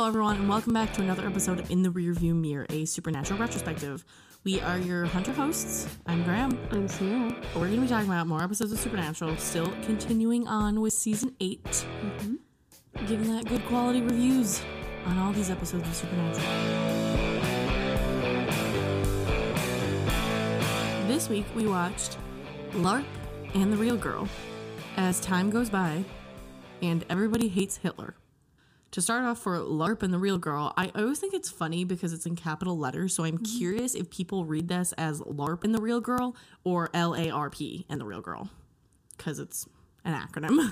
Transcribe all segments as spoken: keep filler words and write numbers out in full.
everyone, and welcome back to another episode of In the Rearview Mirror, a supernatural retrospective. We are your Hunter hosts. I'm Graham. I'm Sierra. We're going to be talking about more episodes of Supernatural, still continuing on with season eight, Mm-hmm. giving that good quality reviews on all these episodes of Supernatural. This week we watched LARP and The Real Girl as time goes by and everybody hates Hitler. To start off for LARP and The Real Girl, I always think it's funny because it's in capital letters, so I'm mm-hmm. curious if people read this as LARP and The Real Girl or L A R P and The Real Girl, because it's an acronym.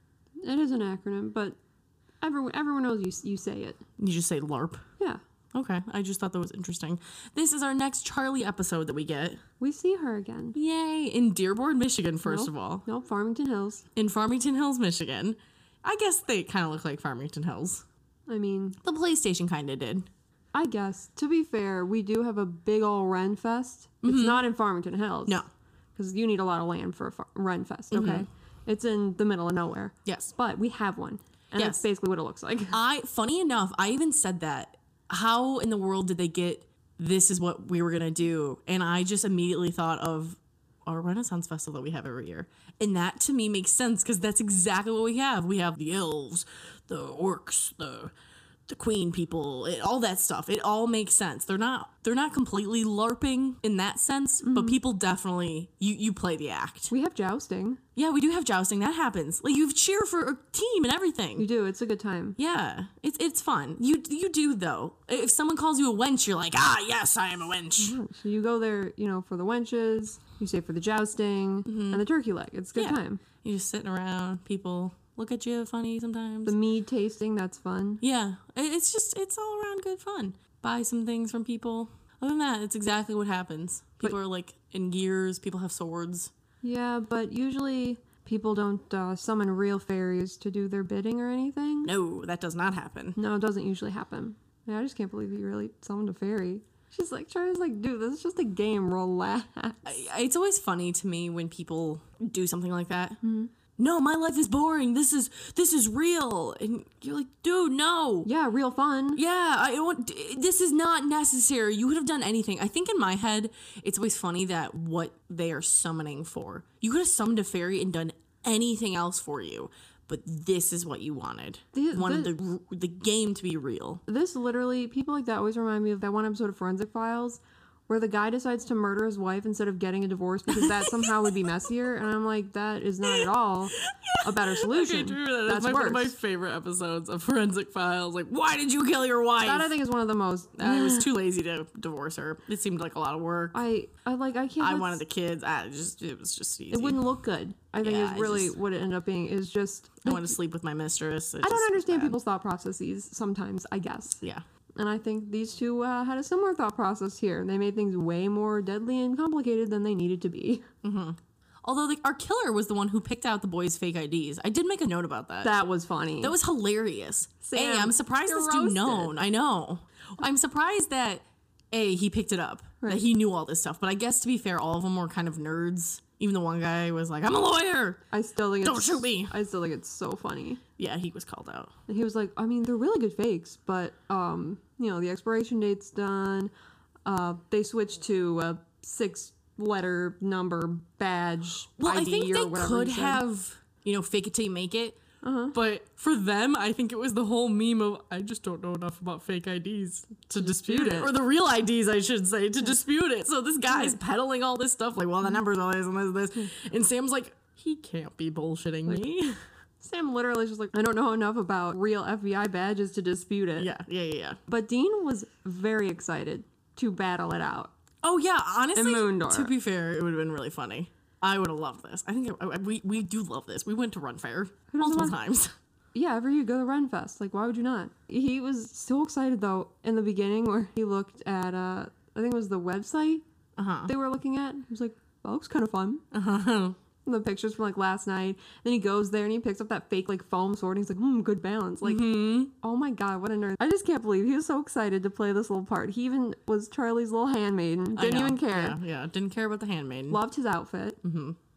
It is an acronym, but everyone everyone knows you you say it. You just say LARP? Yeah. Okay, I just thought that was interesting. This is our next Charlie episode that we get. We see her again. Yay! In Dearborn, Michigan, first nope. of all. No, nope, Farmington Hills. In Farmington Hills, Michigan. I guess they kind of look like Farmington Hills. I mean... The PlayStation kind of did. I guess. To be fair, we do have a big ol' Ren Fest. Mm-hmm. It's not in Farmington Hills. No. Because you need a lot of land for a far- Ren Fest, okay? Mm-hmm. It's in the middle of nowhere. Yes. But we have one. And yes. that's basically what it looks like. I, funny enough, I even said that. How in the world did they get, this is what we were going to do? And I just immediately thought of our Renaissance Festival that we have every year. And that to me makes sense because that's exactly what we have. We have the elves, the orcs, the the queen people, it, all that stuff. It all makes sense. They're not they're not completely LARPing in that sense, mm-hmm. but people definitely you you play the act. We have jousting. Yeah, we do have jousting. That happens. Like you cheer for a team and everything. You do. It's a good time. Yeah, it's it's fun. You you do though. If someone calls you a wench, you're like, ah, yes, I am a wench. Mm-hmm. So you go there, you know, for the wenches. You stay for the jousting mm-hmm. and the turkey leg. It's a good yeah. time. You're just sitting around. People look at you funny sometimes. The mead tasting, that's fun. Yeah, it's just it's all around good fun. Buy some things from people. Other than that, it's exactly what happens. People but, are like in gears. People have swords. Yeah, but usually people don't uh, summon real fairies to do their bidding or anything. No, that does not happen. No, it doesn't usually happen. Yeah, I just can't believe you really summoned a fairy. She's like, Charlie's like, dude, this is just a game, relax. It's always funny to me when people do something like that. Mm-hmm. No, my life is boring. This is this is real. And you're like, dude, no. Yeah, real fun. Yeah, I want. This is not necessary. You could have done anything. I think in my head, it's always funny that what they are summoning for. You could have summoned a fairy and done anything else for you. But this is what you wanted. The, wanted the, the the game to be real. This literally, people like that always remind me of that one episode of Forensic Files where the guy decides to murder his wife instead of getting a divorce because that somehow would be messier. And I'm like, that is not at all a better solution. Okay, true. That. That's my, one of my favorite episodes of Forensic Files. Like, why did you kill your wife? That I think is one of the most. I was too lazy to divorce her. It seemed like a lot of work. I, I like, I can't. I wanted the kids. I just, it was just easy. It wouldn't look good. I think yeah, is really just, what it ended up being is just. I want to sleep with my mistress. I don't understand people's thought processes sometimes, I guess. Yeah. And I think these two uh, had a similar thought process here. They made things way more deadly and complicated than they needed to be. Mm-hmm. Although the, our killer was the one who picked out the boys' fake I Ds. I did make a note about that. That was funny. That was hilarious. Sam, hey, I'm surprised this dude known. I know. I'm surprised that, A, he picked it up. Right. That he knew all this stuff. But I guess, to be fair, all of them were kind of nerds. Even the one guy was like, I'm a lawyer. I still think it's... Don't shoot me. I still think it's so funny. Yeah, he was called out. And he was like, I mean, they're really good fakes, but, um, you know, the expiration date's done. Uh, they switched to a six-letter number badge well, I D I think or they whatever. Could have, you know, fake it till you make it. Uh-huh. But for them, I think it was the whole meme of, I just don't know enough about fake I Ds to, to dispute, dispute it. it. Or the real I Ds, I should say, to dispute it. So this guy's peddling all this stuff, like, well, the numbers are this and this and this. And Sam's like, he can't be bullshitting like, me. Sam literally is just like, I don't know enough about real F B I badges to dispute it. Yeah, yeah, yeah, yeah. But Dean was very excited to battle it out. Oh, yeah, honestly, Moondor. To be fair, it would have been really funny. I would have loved this. I think it, we we do love this. We went to Run Fair multiple times. Yeah, every year go to Ren Fest. Like, why would you not? He was so excited, though, in the beginning where he looked at, uh, I think it was the website uh-huh. they were looking at. He was like, that looks kind of fun. Uh-huh. The pictures from, like, last night. Then he goes there and he picks up that fake, like, foam sword. And he's like, hmm, good balance. Like, mm-hmm. oh, my God, what a nerd. I just can't believe he was so excited to play this little part. He even was Charlie's little handmaiden. Didn't even care. Yeah, yeah, didn't care about the handmaiden. Loved his outfit. Mm-hmm.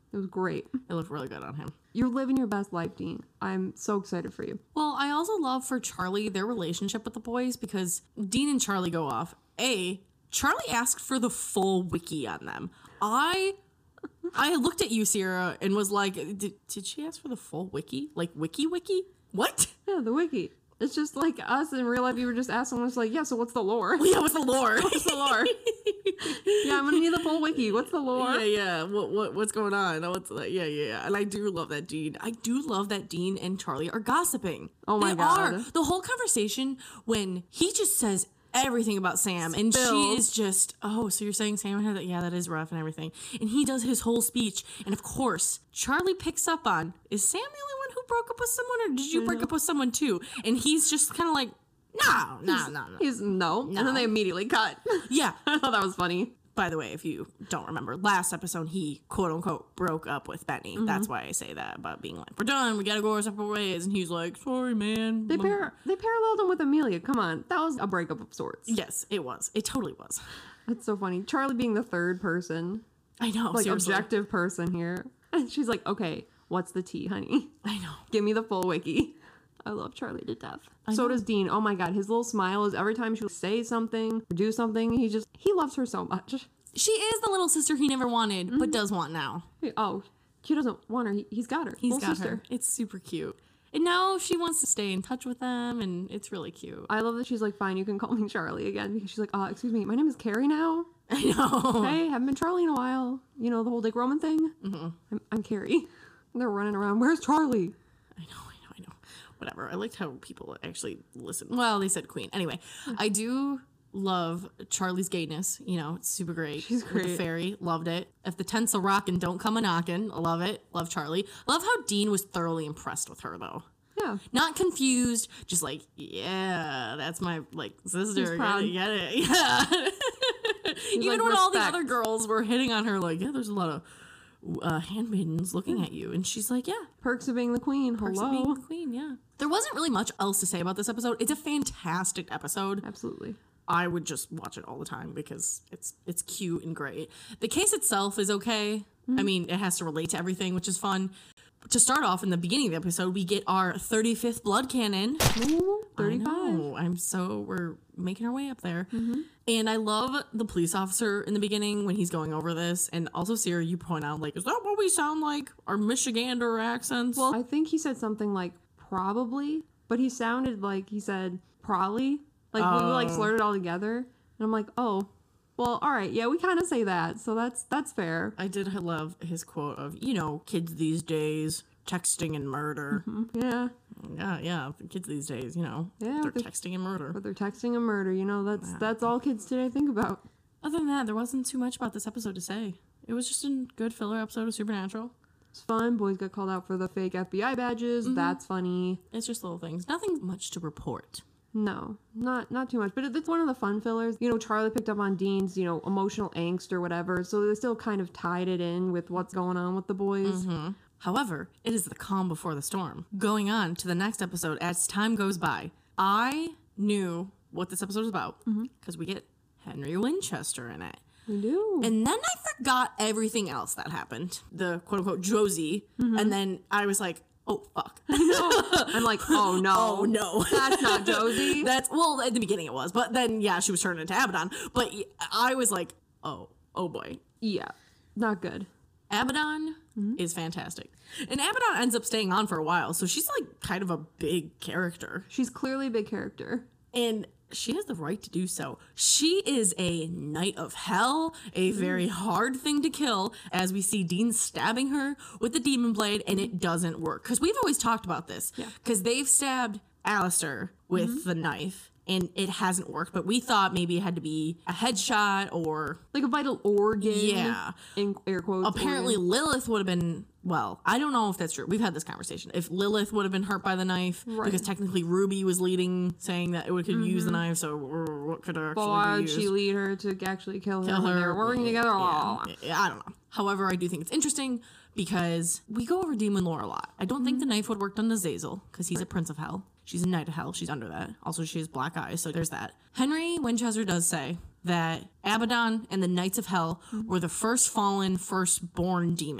It was great. It looked really good on him. You're living your best life, Dean. I'm so excited for you. Well, I also love for Charlie their relationship with the boys because Dean and Charlie go off. A, Charlie asked for the full wiki on them. I I looked at you, Sierra, and was like, did, did she ask for the full wiki? Like wiki wiki? What? Yeah, the wiki. It's just like us in real life. You were just asking us like, yeah, so what's the lore? Yeah, what's the lore? What's the lore? Yeah, I'm gonna need the full wiki. What's the lore? Yeah, yeah. What, what, what's going on? What's like? Yeah, yeah, yeah. And I do love that Dean. I do love that Dean and Charlie are gossiping. Oh my they God. Are. The whole conversation when he just says everything about Sam, and she Spills. is just, oh, so you're saying Sam had that? Yeah, that is rough and everything. And he does his whole speech, and of course, Charlie picks up on, is Sam the only one who broke up with someone, or did you break up with someone too? And he's just kind of like, no, no, no, no. He's no. No. And then they immediately cut. Yeah. I thought that was funny. By the way, if you don't remember, last episode he quote unquote broke up with Benny. Mm-hmm. That's why I say that about being like, we're done, we gotta go our separate ways. And he's like, sorry, man. They par- they paralleled him with Amelia. Come on. That was a breakup of sorts. Yes, it was. It totally was. That's so funny. Charlie being the third person, I know. like seriously. objective person here. And she's like, okay, what's the tea, honey? I know. Give me the full wiki. I love Charlie to death. I so know. does Dean. Oh my God. His little smile is every time she say something or do something, he just, he loves her so much. She is the little sister he never wanted, Mm-hmm. but does want now. Oh, he doesn't want her. He, he's got her. He's little got sister. her. It's super cute. And now she wants to stay in touch with them, and it's really cute. I love that she's like, fine, you can call me Charlie again. Because she's like, uh, excuse me, my name is Carrie now. I know. Hey, haven't been Charlie in a while. You know, the whole Dick Roman thing? Mm-hmm. I'm, I'm Carrie. And they're running around. Where's Charlie? I know, I know, I know. Whatever. I liked how people actually listen. Well, they said Queen. Anyway, I do love Charlie's gayness. You know, it's super great. She's With the great. fairy. Loved it. If the tent's a rockin', don't come a knockin'. I love it. Love Charlie. Love how Dean was thoroughly impressed with her, though. Yeah. Not confused. Just like, yeah, that's my, like, sister. proud. Get it, get it. Yeah. Even like, when all the respect. other girls were hitting on her, like, yeah, there's a lot of uh, handmaidens looking at you. And she's like, yeah, Perks of being the queen. Perks of Hello. being the queen, yeah. There wasn't really much else to say about this episode. It's a fantastic episode. Absolutely. I would just watch it all the time because it's it's cute and great. The case itself is okay. I mean, it has to relate to everything, which is fun. To start off, in the beginning of the episode, we get our thirty-fifth blood cannon. Ooh, I thirty-five. know. I'm so we're making our way up there. And I love the police officer in the beginning when he's going over this. And also, Sierra, you point out, like, is that what we sound like? Our Michigander accents? Well, I think he said something like probably, but he sounded like he said probably. Like we like Oh. slurred it all together. And I'm like, oh, well, all right. Yeah, we kind of say that. So that's that's fair. I did love his quote of, you know, kids these days, texting and murder. Yeah. Yeah, yeah. The kids these days, you know, Yeah, they're the- texting and murder. But they're texting and murder. You know, that's that's all kids today think about. Other than that, there wasn't too much about this episode to say. It was just a good filler episode of Supernatural. It's fun. Boys got called out for the fake F B I badges. That's funny. It's just little things. Nothing much to report. No, not not too much, but it, it's one of the fun fillers. You know, Charlie picked up on Dean's, you know, emotional angst or whatever, so they still kind of tied it in with what's going on with the boys. However, it is the calm before the storm. Going on to the next episode as time goes by. I knew what this episode was about because we get Henry Winchester in it. We do. And then I forgot everything else that happened. The quote unquote Josie. And then I was like, oh, fuck. I'm like, oh no, Oh, no. that's not Josie. That's, well, at the beginning it was. But then, yeah, she was turned into Abaddon. But I was like, oh, oh boy. Yeah, not good. Abaddon is fantastic. And Abaddon ends up staying on for a while. So she's like kind of a big character. She's clearly a big character. And she has the right to do so. She is a knight of hell, a very hard thing to kill, as we see Dean stabbing her with the demon blade, and it doesn't work. Because we've always talked about this. Yeah. Because they've stabbed Alistair with the knife, and it hasn't worked. But we thought maybe it had to be a headshot or... Like a vital organ. Yeah. In air quotes. Apparently organ. Lilith would have been, well, I don't know if that's true. We've had this conversation. If Lilith would have been hurt by the knife, Right. because technically Ruby was leading, saying that it would, could use the knife, so uh, what could actually But why be would used? she lead her to actually kill her? Kill when her. They're working together. Yeah. Oh. Yeah, I don't know. However, I do think it's interesting because we go over Demon lore a lot. I don't think the knife would work on Azazel because he's a prince of hell. She's a knight of hell. She's under that. Also, she has black eyes, so there's that. Henry Winchester does say that Abaddon and the Knights of Hell were the first fallen, first born demons.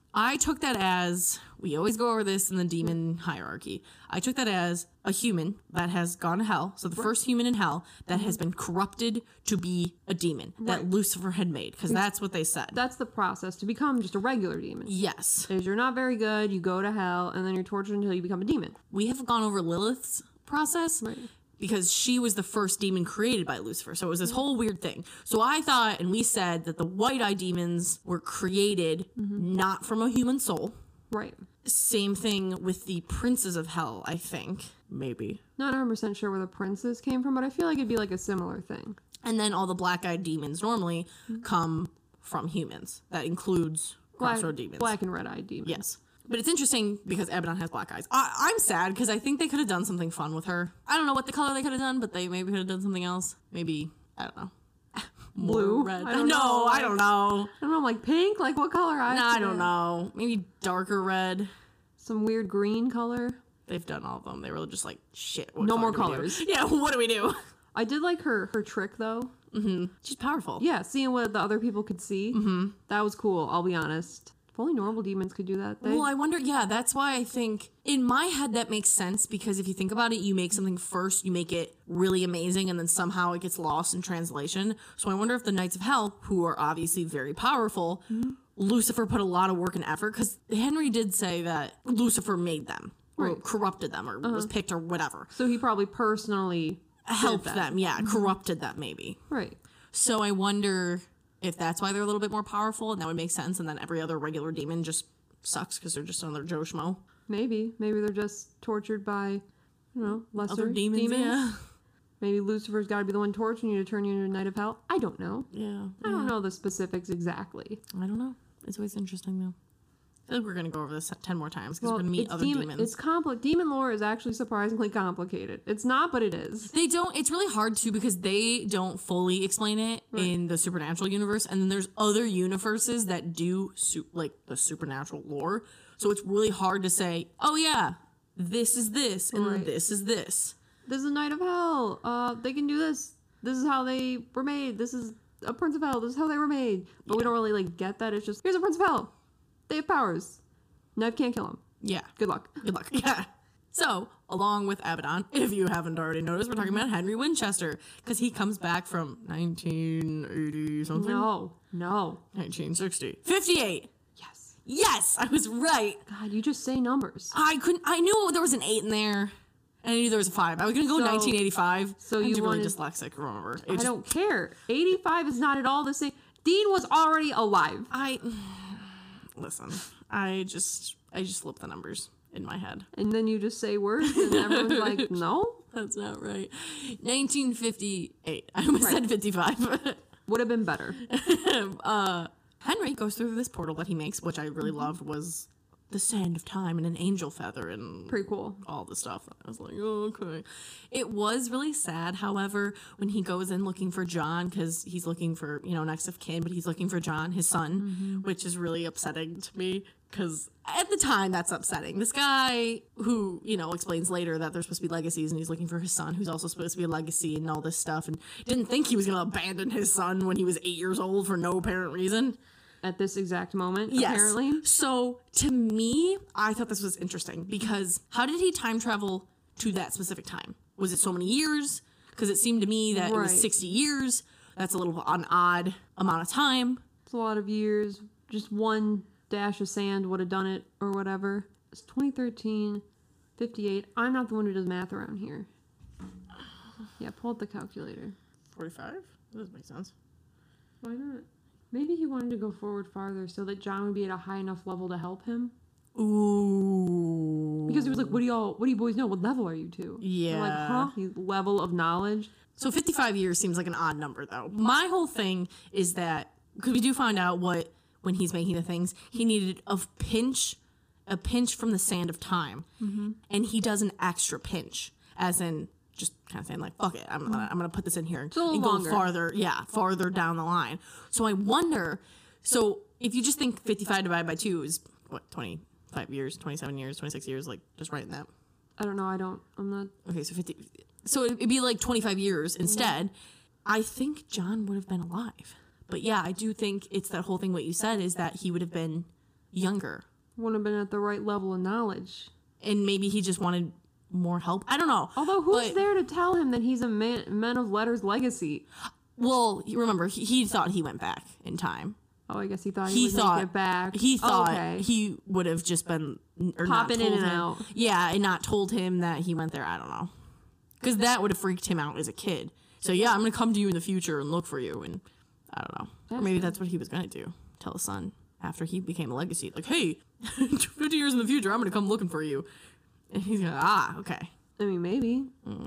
I took that as, we always go over this in the demon hierarchy. I took that as a human that has gone to hell. So the first human in hell that has been corrupted to be a demon that Right. Lucifer had made, because that's what they said. That's the process to become just a regular demon. Yes. Is you're not very good, you go to hell, and then you're tortured until you become a demon. We have gone over Lilith's process. Right. Because she was the first demon created by Lucifer. So it was this whole weird thing. So I thought, and we said, that the white-eye demons were created not from a human soul. Right. Same thing with the princes of hell, I think. Maybe. Not one hundred percent sure where the princes came from, but I feel like it'd be like a similar thing. And then all the black-eyed demons normally come from humans. That includes Black, crossroad demons. black and red-eyed demons. Yes. But it's interesting because Abaddon has black eyes. I, I'm sad because I think they could have done something fun with her. I don't know what the color they could have done, but they maybe could have done something else. Maybe, I don't know. More Blue? red. I don't no, know. I don't know. I don't know, like pink? Like what color eyes? No, do I they don't have? know. Maybe darker red. Some weird green color. They've done all of them. They were just like, shit. What No color more do we do? colors. Yeah, what do we do? I did like her her trick though. She's powerful. Yeah, seeing what the other people could see. Mm-hmm. That was cool, I'll be honest. If only normal demons could do that. They, Well, I wonder, yeah, that's why I think in my head that makes sense because if you think about it, you make something first, you make it really amazing, and then somehow it gets lost in translation. So I wonder if the Knights of Hell, who are obviously very powerful, Mm-hmm. Lucifer put a lot of work and effort because Henry did say that Lucifer made them or Right. corrupted them or was picked or whatever. so he probably personally Helped that. them, yeah, corrupted them maybe. Right. So I wonder if that's why they're a little bit more powerful, and that would make sense. And then every other regular demon just sucks because they're just another Joe Schmo. Maybe. Maybe they're just tortured by, you know, lesser Other demons, yeah. Maybe Lucifer's got to be the one torturing you to turn you into a Knight of Hell. I don't know. Yeah. I don't know the specifics exactly. I don't know. It's always interesting though. I feel like we're gonna go over this ten more times because Well, we're gonna meet it's other demon, demons. It's compli- Demon lore is actually surprisingly complicated. It's not, but it is. They don't. It's really hard too because they don't fully explain it in the supernatural universe, and then there's other universes that do su- like the supernatural lore. So it's really hard to say, oh yeah, this is this and Right. this is this. This is a Knight of Hell. Uh, they can do this. This is how they were made. This is a Prince of Hell. This is how they were made. But we don't really like get that. It's just here's a Prince of Hell. They have powers. Knife can't kill him. Yeah. Good luck. Good luck. Yeah. So, along with Abaddon, if you haven't already noticed, we're talking about Henry Winchester because he comes back from nineteen eighty something. No, no. nineteen sixty. fifty-eight. Yes. Yes, I was right. God, you just say numbers. I couldn't. I knew there was an eight in there, and I knew there was a five. I was gonna go So- nineteen eighty-five. so I'm you just really wanted- dyslexic. Remember? It I just- don't care. eighty-five is not at all the same. Dean was already alive. I listen. I just. I just flip the numbers in my head. And then you just say words, and everyone's like, no? That's not right. nineteen fifty-eight. I almost Right. said fifty-five. Would have been better. uh, Henry goes through this portal that he makes, which I really loved, was the sand of time and an angel feather and Pretty cool. all the stuff. I was like, oh, okay. It was really sad, however, when he goes in looking for John, because he's looking for, you know, next of kin, but he's looking for John, his son, which is really upsetting to me, because at the time, that's upsetting. This guy who, you know, explains later that there's supposed to be legacies, and he's looking for his son, who's also supposed to be a legacy and all this stuff, and didn't think he was going to abandon his son when he was eight years old for no apparent reason. At this exact moment, Yes. apparently. So to me, I thought this was interesting because how did he time travel to that specific time? Was it so many years? Because it seemed to me that it was Right. sixty years. That's a little an odd amount of time. It's a lot of years. Just one dash of sand would have done it, or whatever. It's twenty thirteen, fifty-eight. I'm not the one who does math around here. Yeah, pull up the calculator. forty-five? That doesn't make sense. Why not? Maybe he wanted to go forward farther so that John would be at a high enough level to help him. Ooh. Because he was like, "What do y'all? What do you boys know? What level are you to?" They're like, Yeah. huh? You- Level of knowledge. So fifty-five years seems like an odd number, though. My whole thing is that, because we do find out what, when he's making the things, he needed a pinch, a pinch from the sand of time. And he does an extra pinch, as in just kind of saying, like, fuck it, I'm, gonna, I'm going to put this in here and, a little and go longer. farther, yeah, farther down the line. So I wonder, so if you just think fifty-five divided by two is, what, twenty-five years, twenty-seven years, twenty-six years, like, just writing that. I don't know. I don't. I'm not. Okay, so fifty. So it'd be like twenty-five years instead. I think John would have been alive. But yeah, I do think it's that whole thing what you said is that he would have been younger. Wouldn't have been at the right level of knowledge. And maybe he just wanted more help. I don't know. Although, who's But- there to tell him that he's a man, man of letters legacy? Well, you remember, he, he thought he went back in time. Oh, I guess he thought he, He would thought make it back. he thought okay. he would have just been or not Popping in told and him- out. Yeah, and not told him that he went there. I don't know, because that would have freaked him out as a kid. So yeah, I'm gonna come to you in the future and look for you, and I don't know. Or That's maybe good. that's what he was gonna do. Tell his son after he became a legacy, like, hey, fifty years in the future, I'm gonna come looking for you, and he's gonna ah okay. I mean, maybe.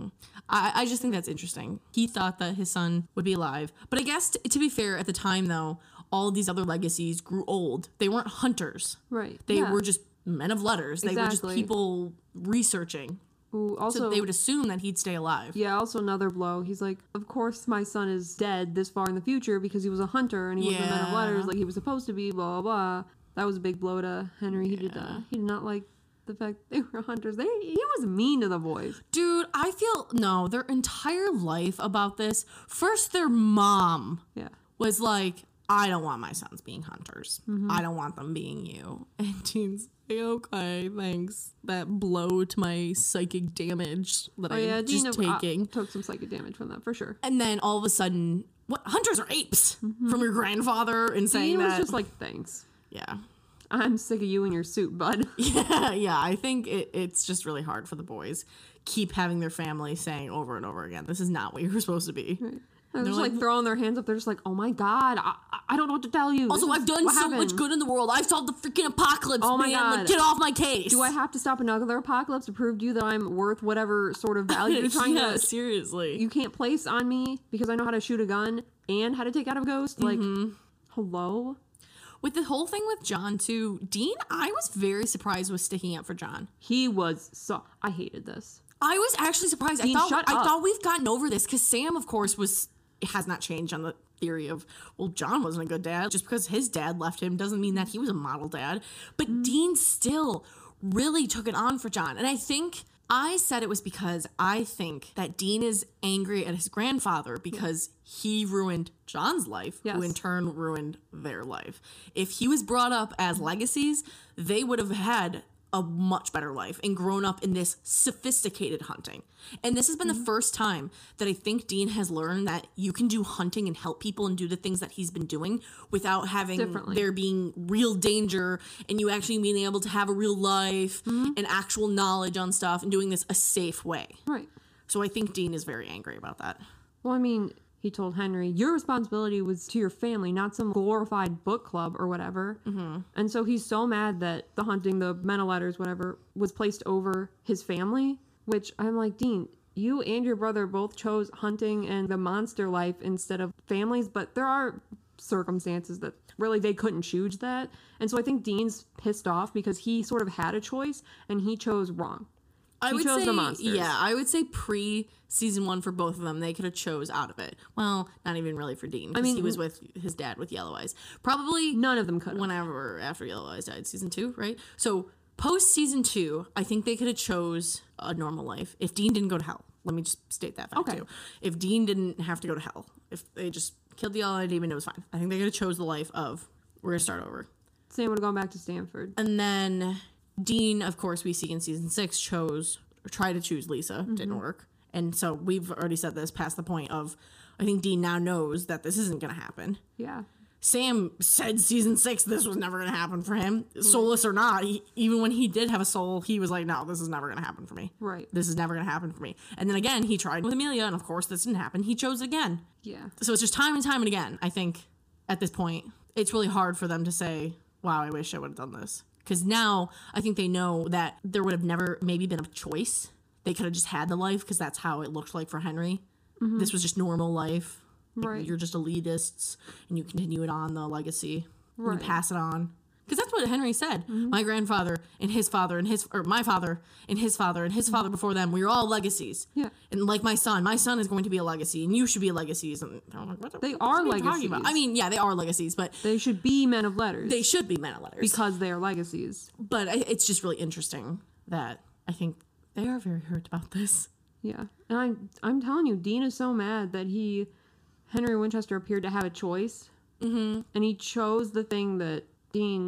I, I just think that's interesting. He thought that his son would be alive. But I guess, t- to be fair, at the time, though, all of these other legacies grew old. They weren't hunters. Right. They yeah. were just men of letters. They were just Exactly. people researching. Ooh, also, So they would assume that he'd stay alive. yeah, also another blow. He's like, of course my son is dead this far in the future because he was a hunter and he was a man of Yeah. letters like he was supposed to be, blah, blah, blah. That was a big blow to Henry. He did uh, he did not like the fact they were hunters. They, he was mean to the boys. Dude, I feel, no, their entire life about this, first their mom Yeah. was like, I don't want my sons being hunters. Mm-hmm. I don't want them being you. And Dean's like, okay, thanks. That blow to my psychic damage that Oh, I'm yeah, just Dean uh, taking. took some psychic damage from that for sure. And then all of a sudden, what, hunters are apes from your grandfather and saying Dean was that. just like, thanks. yeah. I'm sick of you and your suit, bud. Yeah, yeah. I think it, it's just really hard for the boys. Keep having their family saying over and over again, this is not what you were supposed to be. They're just like- like throwing their hands up. They're just like, oh my god, I, I don't know what to tell you. Also, This I've is- done what so much happened? good in the world. I've solved the freaking apocalypse, Oh my man. Like, God. get off my case. Do I have to stop another apocalypse to prove to you that I'm worth whatever sort of value you're trying yeah, to seriously. you can't place on me because I know how to shoot a gun and how to take out a ghost? Like, Mm-hmm. hello? With the whole thing with John, too, Dean, I was very surprised with sticking up for John. He was so. I hated this. I was actually surprised. Dean, I thought shut I up. thought we've gotten over this because Sam, of course, was has not changed on the theory of, well, John wasn't a good dad. Just because his dad left him doesn't mean that he was a model dad. But Mm-hmm. Dean still really took it on for John. And I think I said it was because I think that Dean is angry at his grandfather because he ruined John's life, who Yes. in turn ruined their life. If he was brought up as legacies, they would have had a much better life and grown up in this sophisticated hunting. And this has been Mm-hmm. the first time that I think Dean has learned that you can do hunting and help people and do the things that he's been doing without having Differently. there being real danger and you actually being able to have a real life Mm-hmm. and actual knowledge on stuff and doing this a safe way. Right. So I think Dean is very angry about that. Well, I mean, he told Henry, your responsibility was to your family, not some glorified book club or whatever. Mm-hmm. And so he's so mad that the hunting, the men of letters, whatever, was placed over his family, which I'm like, Dean, you and your brother both chose hunting and the monster life instead of families, but there are circumstances that really they couldn't choose that. And so I think Dean's pissed off because he sort of had a choice and he chose wrong. I He would chose say, the monsters. yeah, I would say pre season one for both of them, they could have chose out of it. Well, not even really for Dean, because mean- he was with his dad with Yellow Eyes. Probably None of them could. whenever after Yellow Eyes died, season two, right? So post season two, I think they could have chose a normal life if Dean didn't go to hell. Let me just state that fact Okay. too. If Dean didn't have to go to hell, if they just killed the Yellow Eye Demon, it was fine. I think they could have chose the life of we're gonna start over. Sam would have gone back to Stanford. And then Dean, of course, we see in season six, chose or tried to choose Lisa. Didn't work. And so we've already said this past the point of I think Dean now knows that this isn't going to happen. Yeah. Sam said season six this was never going to happen for him, soulless or not. He, even when he did have a soul, he was like, no, this is never going to happen for me. Right. This is never going to happen for me. And then again, he tried with Amelia, and of course this didn't happen. He chose again. Yeah. So it's just time and time and again. I think at this point, it's really hard for them to say, wow, I wish I would have done this. Because now I think they know that there would have never maybe been a choice. They could have just had the life because that's how it looked like for Henry. This was just normal life. Like, Right. You're just elitists and you continue it on the legacy. and Right. You pass it on. Because that's what Henry said. My grandfather and his father and his, or my father and his father and his father before them, we were all legacies. Yeah. And like my son, my son is going to be a legacy and you should be a legacies. And I'm like, what the, They what are are you talking about? legacies. I mean, yeah, they are legacies, but They should be men of letters they should be men of letters. because they are legacies. But I, it's just really interesting that I think they are very hurt about this. Yeah. And I'm I'm telling you, Dean is so mad that he Henry Winchester appeared to have a choice. Mm-hmm. And he chose the thing that Dean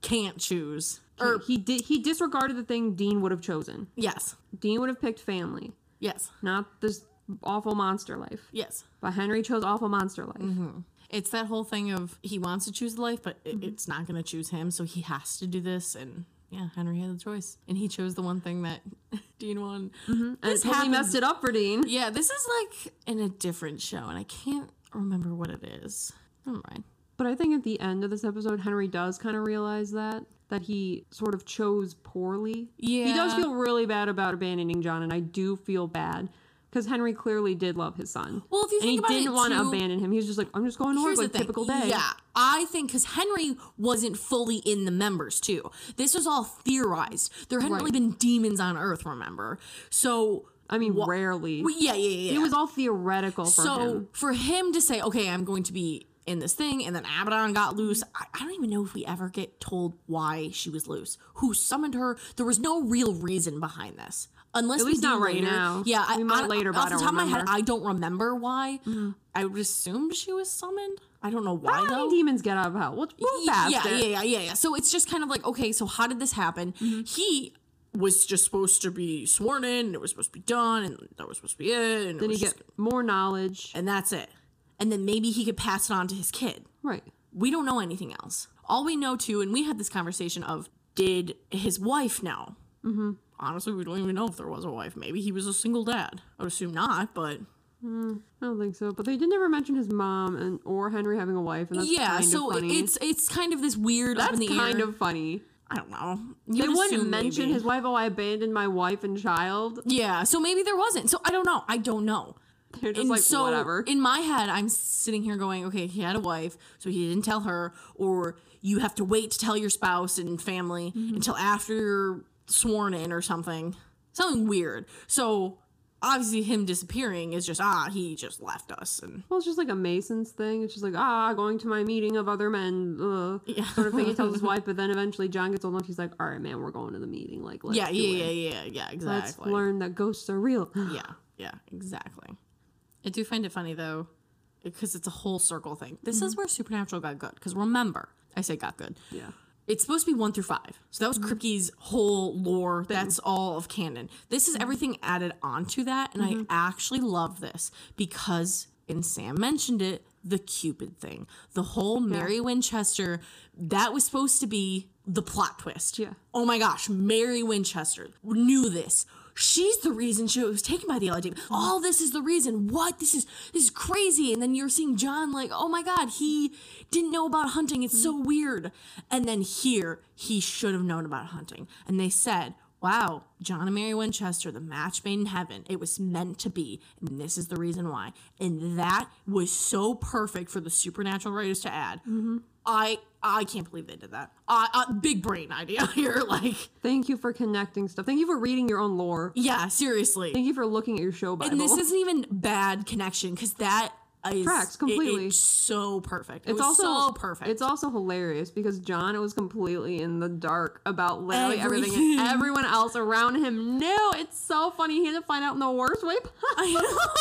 can't choose. Or he did. He disregarded the thing Dean would have chosen. Yes. Dean would have picked family, Yes. not this awful monster life. Yes. But Henry chose awful monster life. Mm-hmm. It's that whole thing of he wants to choose life, but it, mm-hmm. it's not going to choose him, so he has to do this. And yeah, Henry had the choice, and he chose the one thing that Dean won. Mm-hmm. And it totally messed it up for Dean. Yeah, this is like in a different show, and I can't remember what it is. Never mind. But I think at the end of this episode, Henry does kind of realize that. That he sort of chose poorly. Yeah. He does feel really bad about abandoning John, and I do feel bad. Because Henry clearly did love his son. Well, if you and think about it, he didn't want to too, abandon him. He was just like, I'm just going to work like typical day. Yeah, I think because Henry wasn't fully in the members, too. This was all theorized. There hadn't Right. really been demons on Earth, remember? So... I mean, wh- rarely. Well, yeah, yeah, yeah. It was all theoretical for so, him. So, for him to say, okay, I'm going to be in this thing, and then Abaddon got loose. I, I don't even know if we ever get told why she was loose. Who summoned her? There was no real reason behind this. Unless At we least do not right later. now. Yeah, I, we might I, later, but off I the don't top of my head, remember. I don't remember why. Mm-hmm. I would assume she was summoned. I don't know why, How though. many demons get out of hell? Let's move past yeah, it. yeah, yeah, yeah, yeah. So it's just kind of like, okay, so how did this happen? Mm-hmm. He was just supposed to be sworn in, and it was supposed to be done, and that was supposed to be it. And Then it he was get just, more knowledge. and that's it. And then maybe he could pass it on to his kid. Right. We don't know anything else. All we know, too, and we had this conversation of, did his wife know? Mm-hmm. Honestly, we don't even know if there was a wife. Maybe he was a single dad. I would assume not, but... Mm, I don't think so. But they did never mention his mom and or Henry having a wife, and that's yeah, kind so of funny. it's it's kind of this weird That's up in the kind air. of funny. I don't know. They You'd wouldn't assume mention maybe. his wife, oh, I abandoned my wife and child. Yeah, so maybe there wasn't. So I don't know. I don't know. They're just And like, so whatever. in my head, I'm sitting here going, okay, he had a wife, so he didn't tell her, or you have to wait to tell your spouse and family Mm-hmm. until after you're sworn in or something. Something weird. So obviously him disappearing is just, ah, he just left us. And Well, it's just like a Mason's thing. It's just like, ah, going to my meeting of other men, ugh, Yeah. sort of thing. He tells his wife, but then eventually John gets old enough. He's like, all right, man, we're going to the meeting. Like, let's yeah, do yeah, it. yeah, yeah, yeah, exactly. Let's learn that ghosts are real. Yeah, yeah, exactly. I do find it funny, though, because it's a whole circle thing. This Mm-hmm. is where Supernatural got good. Because remember, I say got good. Yeah. It's supposed to be one through five. So that was Mm-hmm. Kripke's whole lore. That's all of canon. This is everything added onto that. And Mm-hmm. I actually love this because, and Sam mentioned it, the Cupid thing. The whole Mary Winchester, that was supposed to be the plot twist. Yeah. Oh my gosh, Mary Winchester knew this. She's the reason she was taken by the L A demon. All this is the reason. What? This is this is crazy. And then you're seeing John like, oh my God, he didn't know about hunting. It's so weird. And then here, he should have known about hunting. And they said, wow, John and Mary Winchester, the match made in heaven. It was meant to be. And this is the reason why. And that was so perfect for the Supernatural writers to add. Mm-hmm. I I can't believe they did that. Uh, uh, big brain idea here. Like, Thank you for connecting stuff. Thank you for reading your own lore. yeah, seriously. Thank you for looking at your show Bible. And this isn't even bad connection because that is Tracks it- completely. it's so perfect. It It's was also so perfect. It's also hilarious because John was completely in the dark about literally everything, Everything. and everyone else around him knew. It's so funny. He had to find out in the worst way possible. I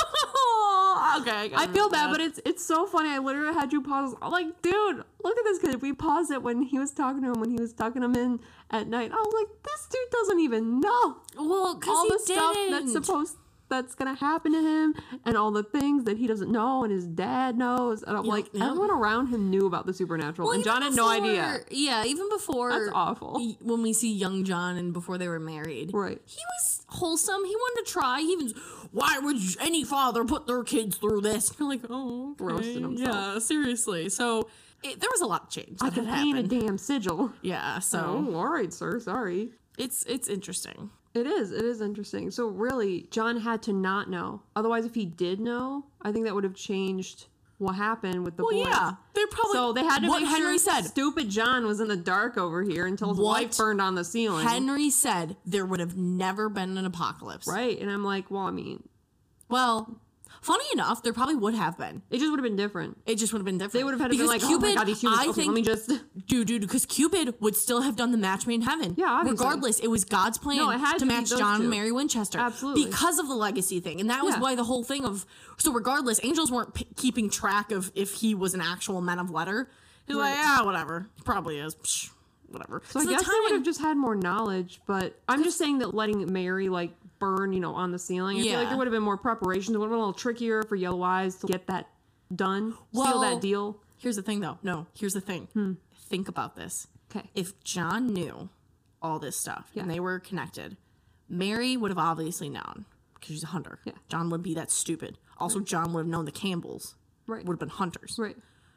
know. Okay, I feel bad, but it's it's so funny. I literally had you pause. I'm like, dude, look at this kid. We paused it when he was talking to him when he was tucking him in at night. I was like, this dude doesn't even know well because all he the stuff didn't. that's supposed that's gonna happen to him and all the things that he doesn't know and his dad knows. And I'm Yep, like, yep. everyone around him knew about the supernatural, Well, and even John had no before- idea. Yeah, even before That's awful. y- when we see young John and before they were married, Right. He was wholesome. He wanted to try. He was. Why would any father put their kids through this? And you're like, oh, okay. Roasting himself. Yeah, seriously. So it, there was a lot of change. I That can had paint a happened. damn sigil. Yeah. So Oh, all right, sir. Sorry. it's it's interesting. It is. It is interesting. So really, John had to not know. Otherwise, if he did know, I think that would have changed what happened with the Well, boys. yeah, they're probably. So they had to what make Henry sure said. stupid John was in the dark over here until his What wife burned on the ceiling. Henry said there would have never been an apocalypse. Right. And I'm like, well, I mean, Well, funny enough, there probably would have been. it just would have been different. It just would have been different. They would have had to be Because like, Cupid, oh my god, these humans. I Okay, think, let me just. dude, dude, because Cupid would still have done the match made in heaven. Yeah, obviously. Regardless, it was God's plan No, it had to to be match those John two. and Mary Winchester. Absolutely. Because of the legacy thing. And that was Yeah. why the whole thing of. So, regardless, angels weren't p- keeping track of if he was an actual man of letter. He's like, Right. ah, whatever. He probably is. Psh, whatever. So, so I guess they would have just had more knowledge, but I'm just saying that letting Mary, like, burn, you know, on the ceiling, I yeah. feel like there would have been more preparation. It would have been a little trickier for Yellow Eyes to get that done, well, seal that deal. Here's the thing, though. No, here's the thing. Hmm. Think about this. Okay. If John knew all this stuff yeah. and they were connected, Mary would have obviously known because she's a hunter. Yeah. John wouldn't be that stupid. Also, right. John would have known the Campbells right. would have been hunters. Right.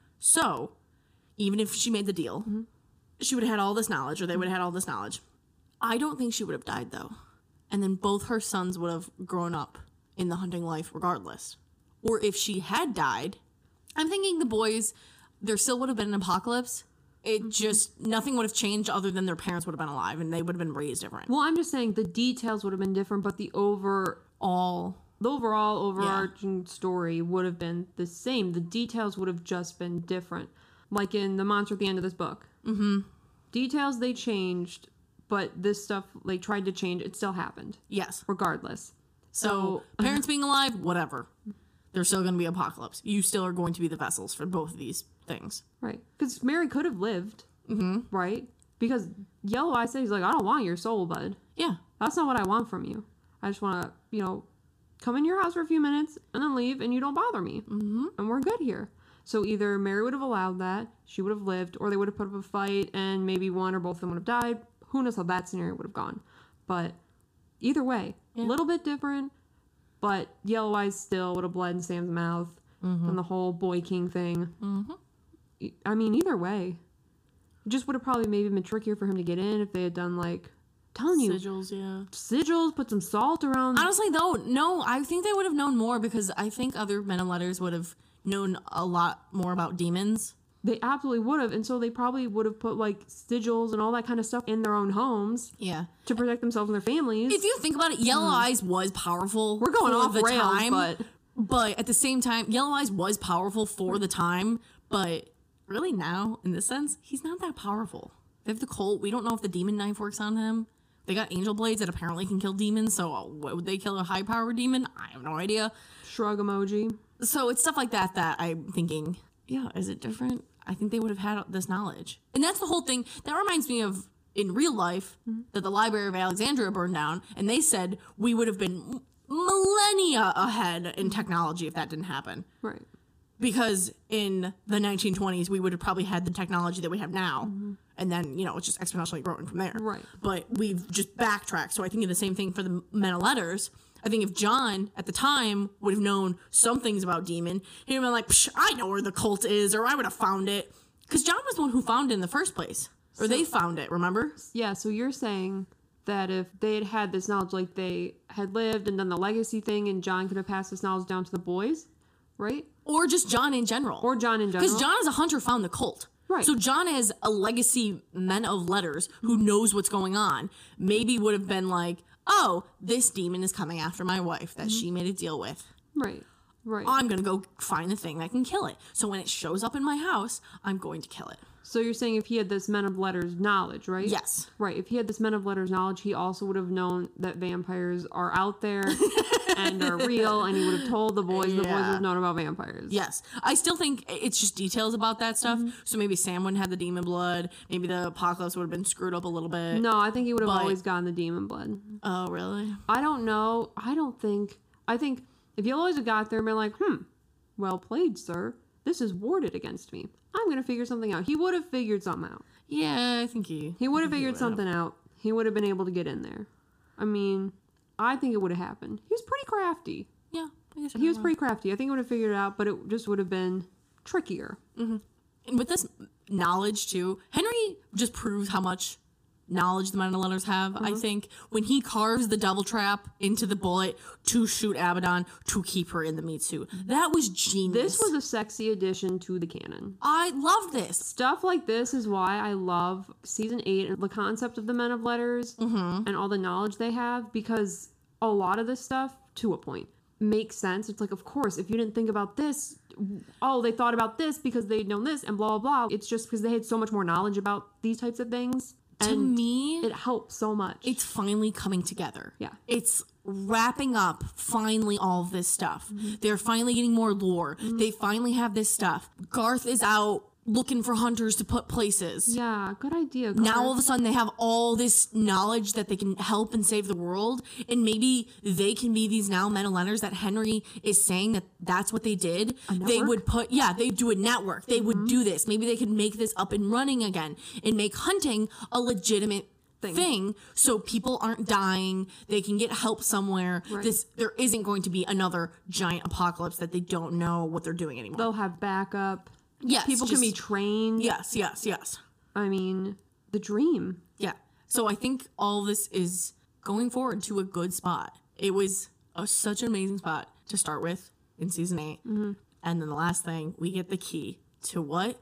So, even if she made the deal, mm-hmm. she would have had all this knowledge, or they would have had all this knowledge. I don't think she would have died, though. And then both her sons would have grown up in the hunting life regardless. Or if she had died, I'm thinking the boys, there still would have been an apocalypse. It mm-hmm. just, nothing would have changed other than their parents would have been alive and they would have been raised different. Well, I'm just saying the details would have been different, but the overall, the overall overarching yeah. story would have been the same. The details would have just been different. Like in The Monster at the End of this book. Mm-hmm. Details, they changed, but this stuff, they tried to change. It still happened. Yes. Regardless. So, so parents being alive, whatever. There's still going to be apocalypse. You still are going to be the vessels for both of these things. Right. Because Mary could have lived. Mm-hmm. Right? Because Yellow Eye said, he's like, I don't want your soul, bud. Yeah. That's not what I want from you. I just want to, you know, come in your house for a few minutes and then leave and you don't bother me. Mm-hmm. And we're good here. So either Mary would have allowed that, she would have lived, or they would have put up a fight and maybe one or both of them would have died. Who knows how that scenario would have gone. But either way, a yeah. little bit different, but Yellow Eyes still would have bled in Sam's mouth mm-hmm. and the whole Boy King thing. Mm-hmm. I mean, either way. It just would have probably maybe been trickier for him to get in if they had done, like, telling you. Sigils, yeah. Sigils, put some salt around. Honestly, though, no, I think they would have known more because I think other Men of Letters would have known a lot more about demons. They absolutely would have, and so they probably would have put like sigils and all that kind of stuff in their own homes. Yeah, to protect themselves and their families. If you think about it, Yellow mm. Eyes was powerful. We're going off the rails, time, but but at the same time, Yellow Eyes was powerful for the time. But really, now in this sense, he's not that powerful. They have the Colt. We don't know if the demon knife works on him. They got angel blades that apparently can kill demons. So what would they kill a high powered demon? I have no idea. Shrug emoji. So it's stuff like that that I'm thinking, yeah, is it different? I think they would have had this knowledge. And that's the whole thing. That reminds me of, in real life, mm-hmm. that the Library of Alexandria burned down, and they said we would have been millennia ahead in technology if that didn't happen. Right. Because in the nineteen twenties, we would have probably had the technology that we have now. Mm-hmm. And then, you know, it's just exponentially growing from there. Right. But we've just backtracked. So I think of the same thing for the Men of Letters. I think if John, at the time, would have known some things about Demon, he'd have been like, Psh, I know where the cult is, or I would have found it. Because John was the one who found it in the first place. Or so, they found it, remember? Yeah, so you're saying that if they had had this knowledge, like they had lived and done the legacy thing, and John could have passed this knowledge down to the boys, right? Or just John in general. Or John in general. Because John as a hunter found the cult. Right. So John as a legacy Men of Letters who knows what's going on, maybe would have been like, oh, this demon is coming after my wife that mm-hmm. she made a deal with. Right, right. I'm going to go find the thing that can kill it. So when it shows up in my house, I'm going to kill it. So you're saying if he had this Men of Letters knowledge, right? Yes. Right. If he had this Men of Letters knowledge, he also would have known that vampires are out there and are real, and he would have told the boys. Yeah. The boys would have known about vampires. Yes. I still think it's just details about that stuff. Mm-hmm. So maybe Sam wouldn't have the demon blood. Maybe the apocalypse would have been screwed up a little bit. No, I think he would have but... always gotten the demon blood. Oh, really? I don't know. I don't think... I think if you always have got there and been like, hmm, well played, sir. This is warded against me. I'm going to figure something out. He would have figured something out. Yeah, I think he... He would have figured something out. He would have been able to get in there. I mean, I think it would have happened. He was pretty crafty. Yeah, I guess He was pretty crafty. I think he would have figured it out, but it just would have been trickier. Mm-hmm. And with this knowledge, too, Henry just proves how much knowledge the Men of Letters have, mm-hmm. I think. When he carves the double trap into the bullet to shoot Abaddon to keep her in the meat suit. That was genius. This was a sexy addition to the canon. I love this. Stuff like this is why I love season eight and the concept of the Men of Letters mm-hmm. and all the knowledge they have, because a lot of this stuff, to a point, makes sense. It's like, of course, if you didn't think about this, oh, they thought about this because they'd known this and blah, blah, blah. It's just because they had so much more knowledge about these types of things. To and me, it helps so much. It's finally coming together. Yeah. It's wrapping up, finally, all of this stuff. Mm-hmm. They're finally getting more lore. Mm-hmm. They finally have this stuff. Garth is out looking for hunters to put places. Yeah, good idea. Go Now ahead. all of a sudden they have all this knowledge that they can help and save the world, and maybe they can be these now men of letters that Henry is saying that that's what they did. They network? would put, yeah, they do a network. They Mm-hmm. would do this. Maybe they could make this up and running again and make hunting a legitimate thing. thing so people aren't dying. They can get help somewhere. Right. This there isn't going to be another giant apocalypse that they don't know what they're doing anymore. They'll have backup. Yes, People can be just- trained. Yes, yes, yes. I mean, the dream. Yeah. So I think all this is going forward to a good spot. It was a, such an amazing spot to start with in season eight. Mm-hmm. And then the last thing, we get the key to what?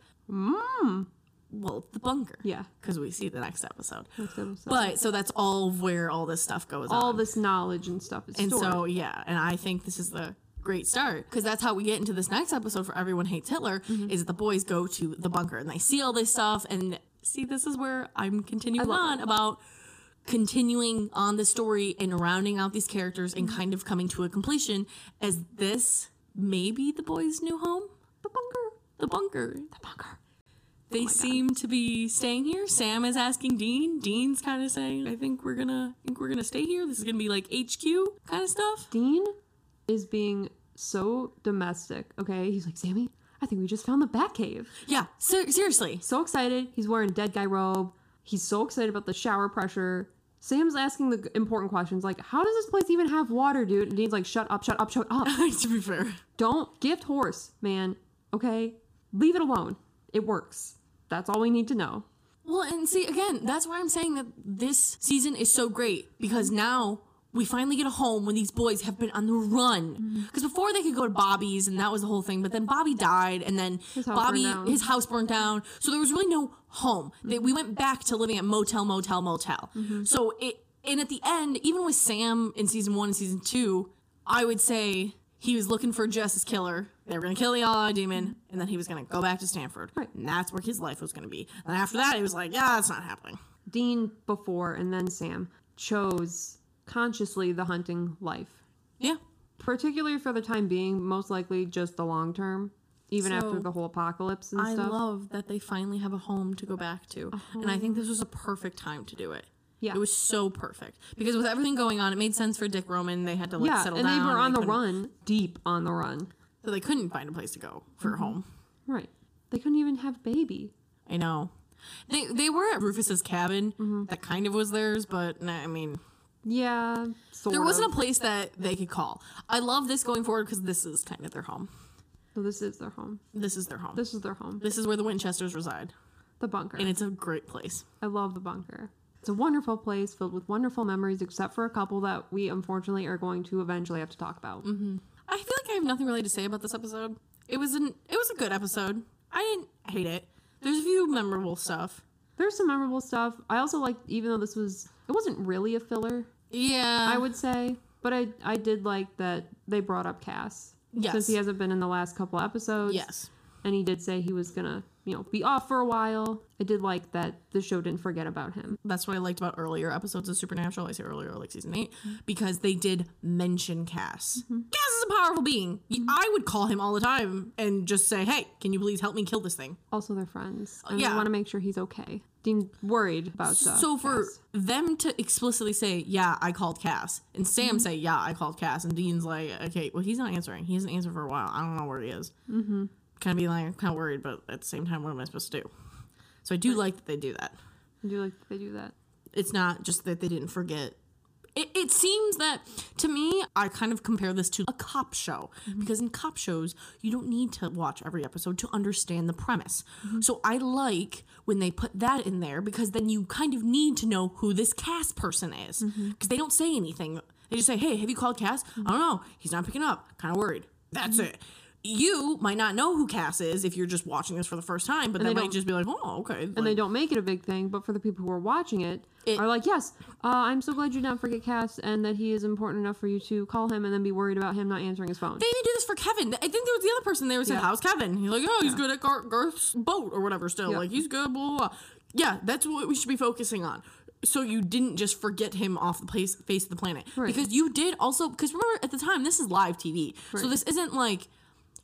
Mm. Well, the bunker. Yeah. Because we see the next episode. Next episode. But so that's all of where all this stuff goes on. all this knowledge and stuff is And stored. so, yeah. And I think this is the great start because that's how we get into this next episode for Everyone Hates Hitler Mm-hmm. is that the boys go to the bunker and they see all this stuff. And see, this is where I'm continuing love on it. about continuing on the story and rounding out these characters and kind of coming to a completion as this may be the boys' new home. the bunker. The bunker. The bunker. They seem to be staying here. Sam is asking Dean. Dean's kind of saying, "I think we're gonna, I think we're gonna stay here. This is gonna be like H Q kind of stuff." Dean is being so domestic. Okay, he's like, Sammy, I think we just found the Batcave. Yeah, ser- seriously. So excited. He's wearing a dead guy robe. He's so excited about the shower pressure. Sam's asking the important questions like, how does this place even have water, dude? And Dean's like, shut up, shut up, shut up. To be fair, Don't gift horse, man. Okay? Leave it alone. It works. That's all we need to know. well, and see again, that's why I'm saying that this season is so great because now we finally get a home when these boys have been on the run. Because before they could go to Bobby's and that was the whole thing, but then Bobby died and then His house Bobby burned down. his house burned down, so there was really no home. They, we went back to living at motel, motel, motel. So it and at the end, even with Sam in season one and season two, I would say he was looking for Jess's killer. They were going to kill the All-Eye Demon, and then he was going to go back to Stanford. Right. And that's where his life was going to be. And after that, he was like, yeah, that's not happening. Dean before and then Sam chose consciously the hunting life. Yeah. Particularly for the time being, most likely just the long term, even So, after the whole apocalypse and I stuff. love that they finally have a home to go back to. And I think this was a perfect time to do it. Yeah. It was so perfect. Because with everything going on, it made sense for Dick Roman. They had to like yeah, settle and down. they were on the couldn't- run, deep on the run. So they couldn't find a place to go for a home. Right. They couldn't even have a baby. I know. They they were at Rufus's cabin. Mm-hmm. That kind of was theirs, but nah, I mean, Yeah, sort there wasn't of. a place that they could call. I love this going forward because this is kind of their home. So this is their home. This is their home. This is their home. This is where the Winchesters reside, The bunker. and it's a great place. I love the bunker. It's a wonderful place filled with wonderful memories, except for a couple that we unfortunately are going to eventually have to talk about. Mm-hmm. I feel like I have nothing really to say about this episode. It was an it was a good episode. I didn't hate it. There's a few memorable stuff. There's some memorable stuff. I also like, even though this was, it wasn't really a filler, Yeah, I would say, but I I did like that they brought up Cass. Yes. Since he hasn't been in the last couple episodes. Yes. And he did say he was gonna, you know, be off for a while. I did like that the show didn't forget about him. That's what I liked about earlier episodes of Supernatural. I say earlier, like season eight, because they did mention Cass. Mm-hmm. Cass is a powerful being. I would call him all the time and just say, "Hey, can you please help me kill this thing?" Also, they're friends. And yeah. I want to make sure he's okay. Dean worried about stuff. So for Cass. them to explicitly say, "Yeah, I called Cass," and Sam Mm-hmm. say, "Yeah, I called Cass," and Dean's like, "Okay, well, he's not answering. He hasn't answered for a while. I don't know where he is." Mm-hmm. Kind of be like, I'm kind of worried, but at the same time, what am I supposed to do? So I do like that they do that. I do like that they do that. It's not just that they didn't forget. It, it seems that, to me, I kind of compare this to a cop show. Mm-hmm. Because in cop shows, you don't need to watch every episode to understand the premise. Mm-hmm. So I like when they put that in there, because then you kind of need to know who this Cass person is. Because Mm-hmm. they don't say anything. They just say, hey, have you called Cass? I don't know. He's not picking up. Kind of worried. That's Mm-hmm. it. You might not know who Cass is if you're just watching this for the first time, but And they they might don't- just be like, oh, okay. And they don't make it a big thing, but for the people who are watching it, It- are like, yes, uh, I'm so glad you did not forget Cass and that he is important enough for you to call him and then be worried about him not answering his phone. They even do this for Kevin. I think there was the other person there who said, Yeah. how's Kevin? He's like, oh, he's good at Gar- Garth's boat or whatever still. Yeah. Like, he's good, blah, blah, blah. Yeah, that's what we should be focusing on. So you didn't just forget him off the place, face of the planet. Right. Because you did also, because remember, at the time, this is live T V. So Right. this isn't like,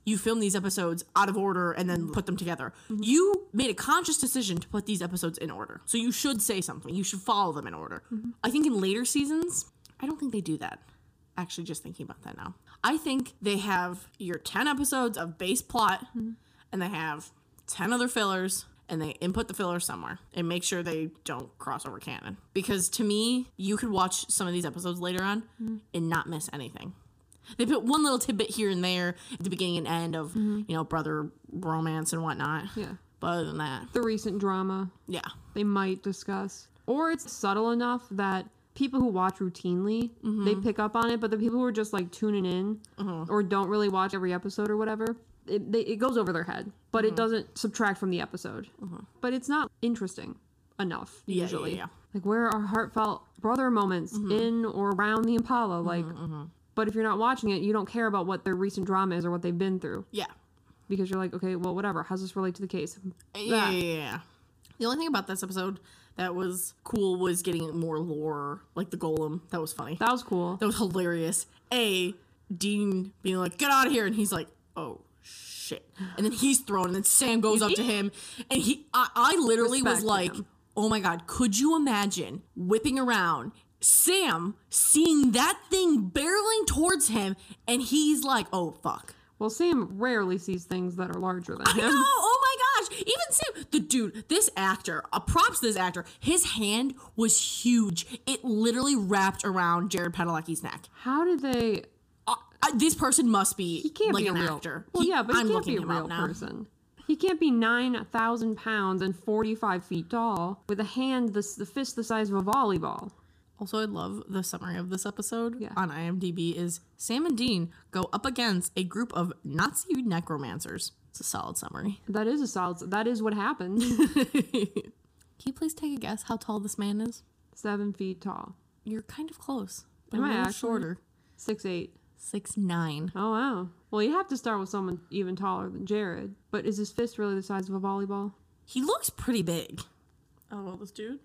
you film these episodes out of order and then put them together. Mm-hmm. You made a conscious decision to put these episodes in order. So you should say something. You should follow them in order. Mm-hmm. I think in later seasons, I don't think they do that. Actually, just thinking about that now. I think they have your ten episodes of base plot, mm-hmm. and they have ten other fillers, and they input the fillers somewhere and make sure they don't cross over canon. Because to me, you could watch some of these episodes later on mm-hmm. and not miss anything. They put one little tidbit here and there at the beginning and end of, mm-hmm. you know, brother romance and whatnot. Yeah. But other than that. The recent drama. Yeah. They might discuss. Or it's subtle enough that people who watch routinely, mm-hmm. they pick up on it, but the people who are just like tuning in mm-hmm. or don't really watch every episode or whatever, it, they, it goes over their head. But mm-hmm. it doesn't subtract from the episode. Mm-hmm. But it's not interesting enough, yeah, usually. Yeah, yeah. Like, where are heartfelt brother moments mm-hmm. in or around the Impala? Like... Mm-hmm. But if you're not watching it, you don't care about what their recent drama is or what they've been through. Yeah. Because you're like, okay, well, whatever. How's this relate to the case? Yeah, yeah, yeah. The only thing about this episode that was cool was getting more lore, like the golem. That was funny. That was cool. That was hilarious. A, Dean being like, get out of here. And he's like, oh, shit. And then he's thrown, and then Sam goes up to him. And he, I, I literally Respect was like, him. Oh my God, could you imagine whipping around Sam seeing that thing barreling towards him, and he's like, oh, fuck. Well, Sam rarely sees things that are larger than him. I know. Oh my gosh. Even Sam, the dude, this actor, uh, props to this actor, his hand was huge. It literally wrapped around Jared Padalecki's neck. How did they... Uh, uh, this person must be he can't like be an a real, actor. Well, he, yeah, but I'm he can't be a him real up now. person. He can't be nine thousand pounds and forty-five feet tall with a hand, the, the fist the size of a volleyball. Also, I love the summary of this episode yeah. on IMDb is Sam and Dean go up against a group of Nazi necromancers. It's a solid summary. That is a solid... That is what happened. Can you please take a guess how tall this man is? Seven feet tall. You're kind of close. Am I actually? Shorter. Six eight. Six nine. Oh, wow. Well, you have to start with someone even taller than Jared. But is his fist really the size of a volleyball? He looks pretty big. Oh, well, this dude?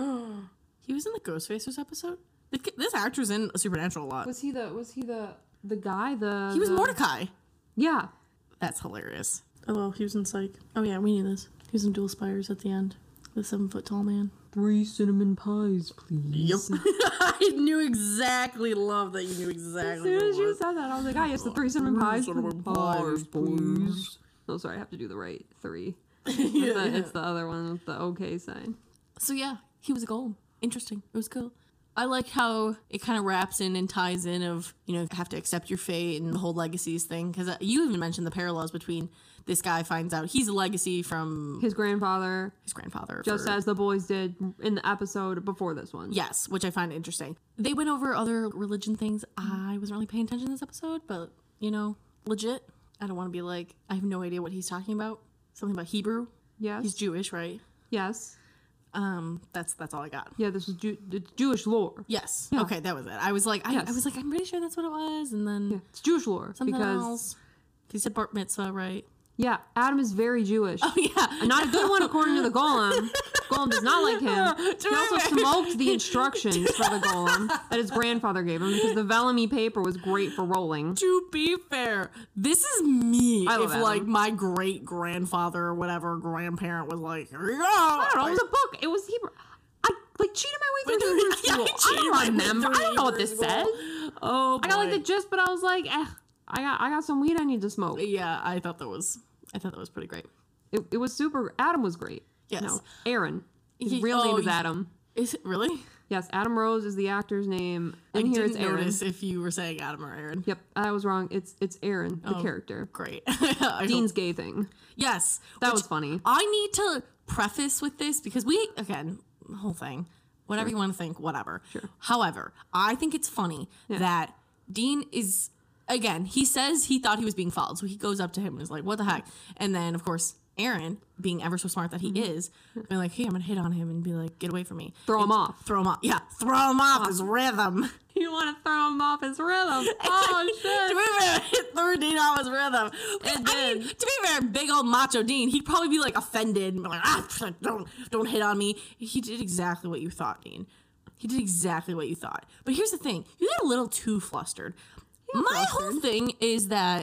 He was in the Ghostfacers episode? This actor's in Supernatural a lot. Was he the, was he the, the guy? The He was the... Mordecai. Yeah. That's hilarious. Oh, well, he was in Psych. Oh, yeah, we knew this. He was in Dual Spires at the end. The seven foot tall man. Three cinnamon pies, please. Yep. I knew exactly, love that you knew exactly. As soon as you said that, I was like, ah, yes, the three cinnamon pies. Cinnamon pies, please. Oh, sorry, I have to do the right three. yeah, it's, the, yeah. it's the other one with the okay sign. So, yeah, he was a golem. Interesting. It was cool. I like how it kind of wraps in and ties in of, you know, have to accept your fate and the whole legacies thing. Because you even mentioned the parallels between this guy finds out he's a legacy from his grandfather. His grandfather. Just for, as the boys did in the episode before this one. Yes, which I find interesting. They went over other religion things. I wasn't really paying attention to this episode, but, you know, legit. I don't want to be like, I have no idea what he's talking about. Something about Hebrew. Yes. He's Jewish, right? Yes. Um, that's that's all I got. Yeah, this is Jew- it's Jewish lore. Yes. Yeah. Okay, that was it. I was like, I, yes. I was like, I'm pretty sure that's what it was, and then yeah, it's Jewish lore something because else. He said bar mitzvah, right? Yeah, Adam is very Jewish. Oh yeah, and not a good one according to the golem. Golem does not like him. He also smoked the instructions for the golem that his grandfather gave him because the vellum-y paper was great for rolling. To be fair, this is me. I love if Adam. like my great grandfather or whatever grandparent was like, here you go. I don't know. Like, It was a book. It was Hebrew. I like cheated my way through Hebrew school. I don't remember. I don't know what this said. Oh, boy. I got like the gist, but I was like, eh, I got I got some weed I need to smoke. Yeah, I thought that was I thought that was pretty great. It, it was super. Adam was great. Yes. No, Aaron. His He- real oh, name is he- Adam. Is it really? Yes, Adam Rose is the actor's name. And I here didn't it's Aaron. notice if you were saying Adam or Aaron. Yep, I was wrong. It's it's Aaron, the Oh, character. Great. I Dean's hope- gay thing. Yes. That which was funny. I need to preface with this because we, again, the whole thing, whatever you want to think, whatever. Sure. However, I think it's funny Yeah. that Dean is, again, he says he thought he was being followed. So he goes up to him and is like, what the heck? And then, of course, Aaron, being ever so smart that he Mm-hmm. is, be like, hey, I'm going to hit on him and be like, get away from me. Throw And him off. Throw him off. Yeah, throw him off his rhythm. You want to throw him off his rhythm? Oh To shit! be fair, it threw Dean off his rhythm. It I mean, did. to be fair, big old macho Dean, he'd probably be like offended and be like, ah, don't, don't hit on me. He did exactly what you thought, Dean. He did exactly what you thought. But here's the thing, you got a little too flustered. My flustered. whole thing is that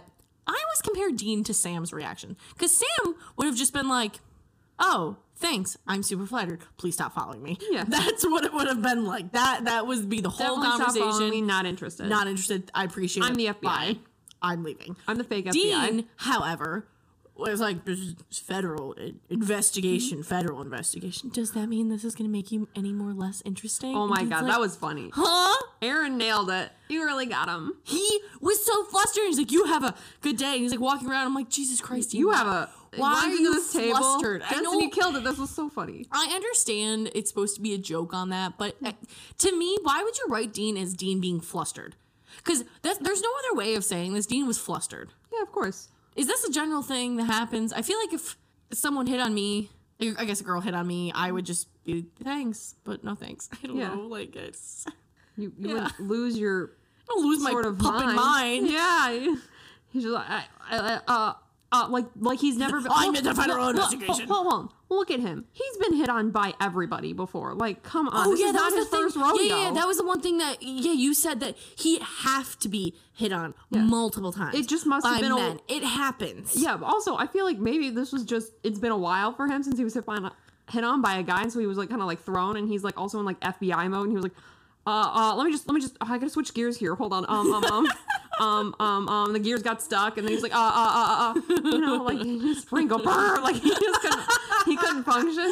I always compare Dean to Sam's reaction. Because Sam would have just been like, oh, thanks. I'm super flattered. Please stop following me. Yeah. That's what it would have been like. That that would be the whole Definitely stop following conversation. me, not interested. Not interested. I appreciate it. I'm the F B I. Bye. I'm leaving. I'm the fake F B I. Dean, however, was like, this is federal investigation, mm-hmm. federal investigation. Does that mean this is going to make you any more less interesting? Oh my God, like, that was funny. Huh? Aaron nailed it. You really got him. He was so flustered. He's like, you have a good day. And he's like walking around. I'm like, Jesus Christ. You, you have a... Why are you this table? flustered? Destiny I know, killed it. This was so funny. I understand it's supposed to be a joke on that, but uh, to me, why would you write Dean as Dean being flustered? Because there's no other way of saying this. Dean was flustered. Yeah, of course. Is this a general thing that happens? I feel like if someone hit on me, I guess a girl hit on me, I would just be thanks, but no thanks. I don't yeah. know. Like it's you, you yeah. would lose your. I don't lose sort my of puppet mind. mind. Yeah, he's just like I, I, uh. Uh, like, like he's never been. I'm in the federal look, investigation. Hold, hold on, look at him. He's been hit on by everybody before. Like, come on, oh, this yeah, is that not was his the first thing. rodeo. Yeah, yeah, that was the one thing that. Yeah, you said that he have to be hit on yeah. multiple times. It just must have been men. A, it happens. Yeah. But also, I feel like maybe this was just. It's been a while for him since he was hit on, hit on by a guy, and so he was like kind of like thrown, and he's like also in like F B I mode, and he was like, uh, uh, let me just, let me just. Oh, I gotta switch gears here. Hold on. Um, um, um. Um, um, um, the gears got stuck, and then he's like, uh, uh, uh, uh, you know, like, he just sprinkle, brr, like, he just couldn't, he couldn't function.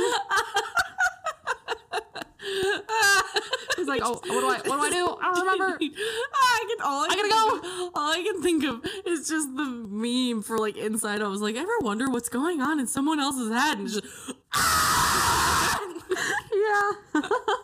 He's like, oh, what do I, what do I do? I don't remember. I can, all I, I can gotta go. Of, all I can think of is just the meme for, like, Inside. I was like, ever wonder what's going on in someone else's head? And it's just, ah! Yeah.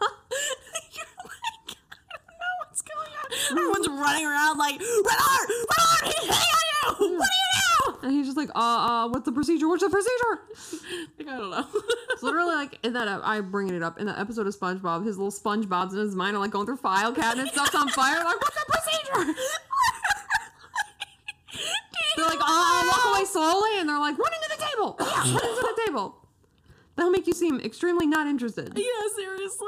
Everyone's running around like, Renard! Renard! He's hitting on you! What do you do? And he's just like, uh, uh, what's the procedure? What's the procedure? Like, I don't know. It's literally like, in that, I bringing it up, in that episode of SpongeBob, his little SpongeBobs in his mind are like going through file cabinet stuff's on fire. Like, what's the procedure? They're like, uh, walk away slowly, and they're like, run into the table! Yeah, run into the table! That'll make you seem extremely not interested. Yeah, seriously.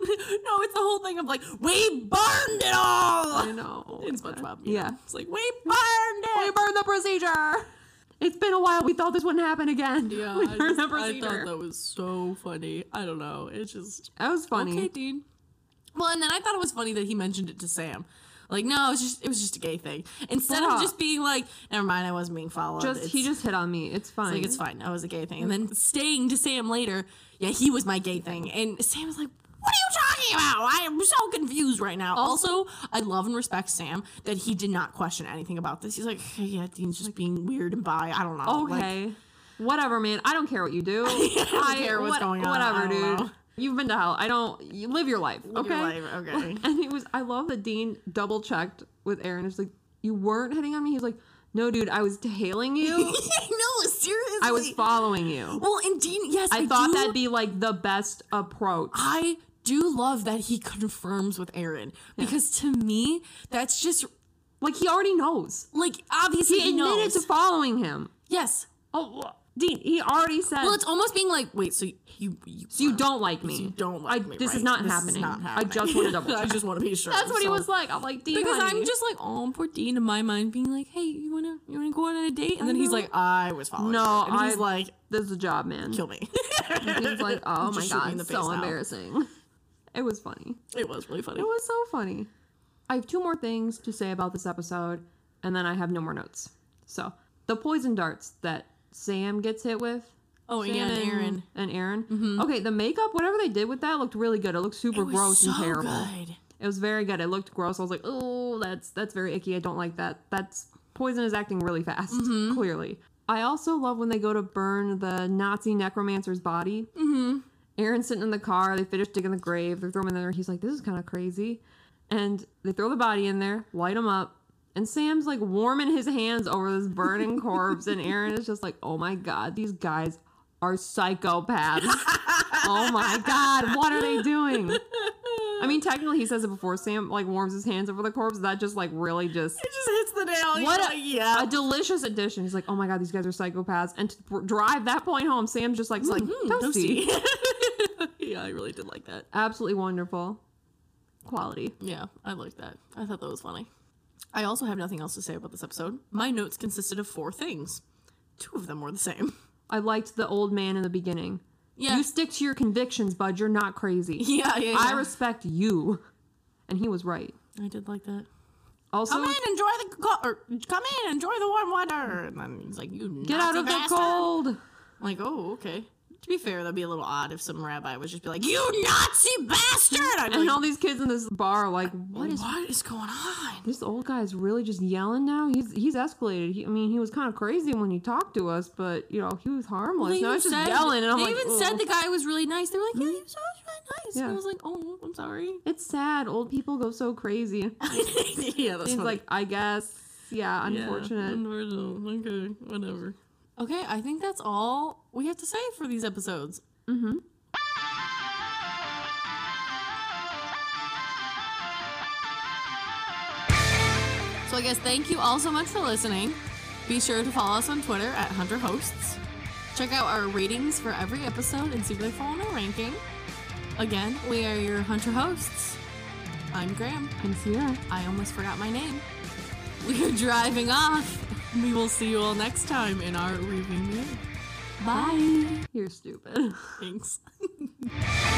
No, it's the whole thing of like, we burned it all! I know. In SpongeBob. Yeah. Know? It's like, we burned it! We burned the procedure! It's been a while. We thought this wouldn't happen again. Yeah, we I, burned just, the procedure. I thought that was so funny. I don't know. It's just... That was funny. Okay, Dean. Well, and then I thought it was funny that he mentioned it to Sam. Like, no, it was just it was just a gay thing. Instead yeah. of just being like, never mind, I wasn't being followed. Just it's, he just hit on me. It's fine. It's like, it's fine. That was a gay thing. And then staying to Sam later, yeah, he was my gay thing. And Sam was like, what are you talking about? I am so confused right now. Also, also I love and respect Sam that he did not question anything about this. He's like, hey, yeah, Dean's just being weird and bi. I don't know. Okay. Like, whatever, man. I don't care what you do. I don't I, care what's what, going on. Whatever, dude. Know. You've been to hell. I don't. You live your life. Live okay. Your life, okay. And it was. I love that Dean double checked with Aaron. It's like, you weren't hitting on me. He's like, no, dude. I was tailing you. No, seriously. I was following you. Well, and Dean, yes, I, I thought do, that'd be like the best approach. I do love that he confirms with Aaron because yeah. to me, that's just like he already knows. Like obviously he, he admitted knows. to following him. Yes. Oh. Dean, he already said. Well, it's almost being like, wait, so you, you, so you don't like me? So you don't like I, me? This right? is not this happening. Is not happening. I just want to double. I just want to be sure. That's what so. he was like. I'm like, Dean, because honey. I'm just like, oh, poor Dean in my mind, being like, hey, you wanna, you wanna go on a date? And I then know. He's like, I was following. No, you. And he's I, like, this is a job, man. Kill me. He's like, oh my god, so now. embarrassing. It was funny. It was really funny. It was so funny. I have two more things to say about this episode, and then I have no more notes. So the poison darts that Sam gets hit with. Oh, Sam yeah, and Aaron. And Aaron. Mm-hmm. Okay, the makeup, whatever they did with that looked really good. It looked super it was gross so and terrible. Good. It was very good. It looked gross. I was like, oh, that's that's very icky. I don't like that. That's Poison is acting really fast, mm-hmm. clearly. I also love when they go to burn the Nazi necromancer's body. Mm-hmm. Aaron's sitting in the car. They finish digging the grave. They throw him in there. He's like, this is kind of crazy. And they throw the body in there, light him up. And Sam's like warming his hands over this burning corpse. And Aaron is just like, oh my God, these guys are psychopaths. Oh my God, what are they doing? I mean, technically he says it before Sam like warms his hands over the corpse. That just like really just... It just hits the nail. What a, like, yeah. a delicious addition. He's like, oh my God, these guys are psychopaths. And to drive that point home, Sam's just like, like mm, toasty. toasty. Yeah, I really did like that. Absolutely wonderful. Quality. Yeah, I liked that. I thought that was funny. I also have nothing else to say about this episode. My notes consisted of four things. Two of them were the same. I liked the old man in the beginning. Yeah. You stick to your convictions, bud. You're not crazy. Yeah, yeah, yeah. I respect you. And he was right. I did like that. Also, come in, enjoy the co- or come in, enjoy the warm weather. And then he's like, "You get Nazi out of bastard. the cold." I'm like, oh, okay. To be fair, that'd be a little odd if some rabbi was just be like, "You Nazi bastard!" I'd be And like, all these kids in this bar are like, "What is what is going on?" this old guy's really just yelling now? He's he's escalated. He, I mean, he was kind of crazy when he talked to us, but you know, he was harmless. They Now even he's just said- yelling, and I'm they like, even "Ugh." said the guy was really nice. They were like, "Yeah, he was really nice." Yeah. And I was like, "Oh, I'm sorry." It's sad. Old people go so crazy. Yeah, that's He's funny. like, I guess, yeah, Yeah, unfortunate. unfortunate. Okay, whatever. Okay, I think that's all we have to say for these episodes. Mm-hmm. So I guess thank you all so much for listening. Be sure to follow us on Twitter at Hunter Hosts. Check out our ratings for every episode and see if they fall in our ranking. Again, we are your Hunter Hosts. I'm Graham. I'm Sierra. I almost forgot my name. We are driving off. We will see you all next time in our review. Bye. You're stupid. Thanks.